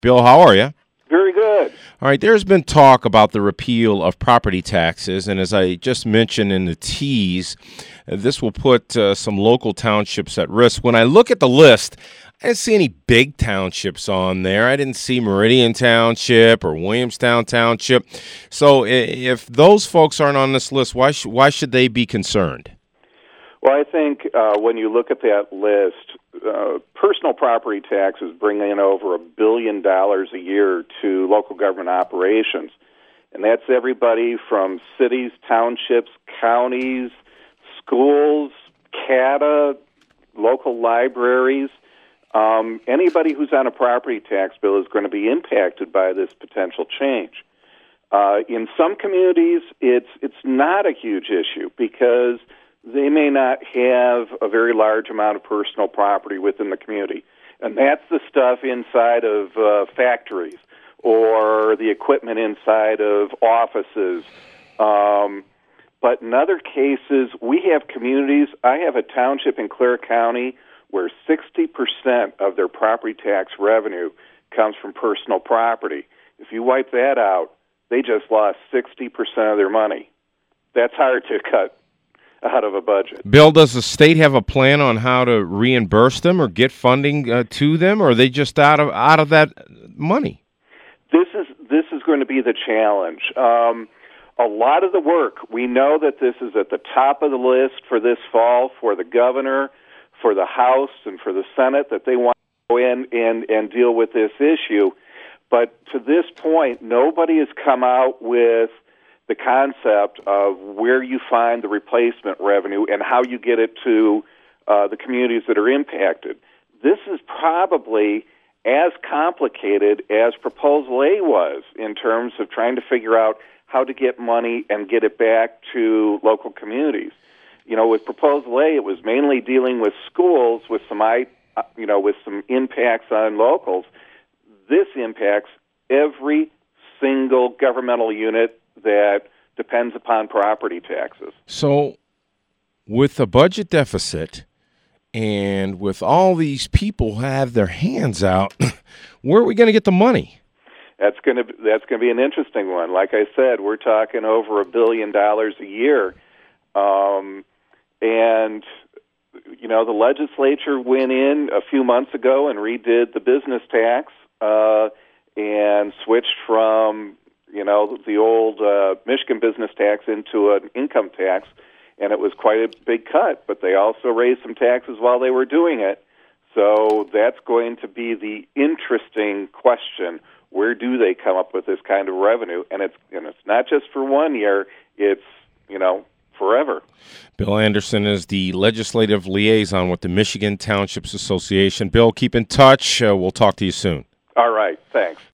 Bill, how are you? Very good. All right, there's been talk about the repeal of property taxes, and as I just mentioned in the tease, this will put some local townships at risk. When I look at the list, I didn't see any big townships on there. I didn't see Meridian Township or Williamstown Township. So if those folks aren't on this list, why should they be concerned? Well, I think when you look at that list, personal property taxes bring in over $1 billion a year to local government operations. And that's everybody from cities, townships, counties, schools, CATA, local libraries. Anybody who's on a property tax bill is going to be impacted by this potential change. In some communities, it's not a huge issue because they may not have a very large amount of personal property within the community. And that's the stuff inside of factories or the equipment inside of offices. But in other cases, we have communities. I have a township in Clare County where 60% of their property tax revenue comes from personal property. If you wipe that out, they just lost 60% of their money. That's hard to cut out of a budget. Bill, does the state have a plan on how to reimburse them or get funding to them, or are they just out of that money? This is going to be the challenge. A lot of the work, we know that this is at the top of the list for this fall for the governor, for the House, and for the Senate, that they want to go in and deal with this issue. But to this point, nobody has come out with the concept of where you find the replacement revenue and how you get it to the communities that are impacted. This is probably as complicated as Proposal A was in terms of trying to figure out how to get money and get it back to local communities. You know, with Proposal A, it was mainly dealing with schools with some impacts on locals. This impacts every single governmental unit that depends upon property taxes. So with a budget deficit and with all these people have their hands out, where are we going to get the money? That's going to be an interesting one. Like I said, we're talking over $1 billion a year. And, you know, the legislature went in a few months ago and redid the business tax and switched from, you know, the old Michigan business tax into an income tax, and it was quite a big cut. But they also raised some taxes while they were doing it. So that's going to be the interesting question. Where do they come up with this kind of revenue? And it's not just for 1 year. It's, you know, forever. Bill Anderson is the legislative liaison with the Michigan Townships Association. Bill, keep in touch. We'll talk to you soon. All right. Thanks.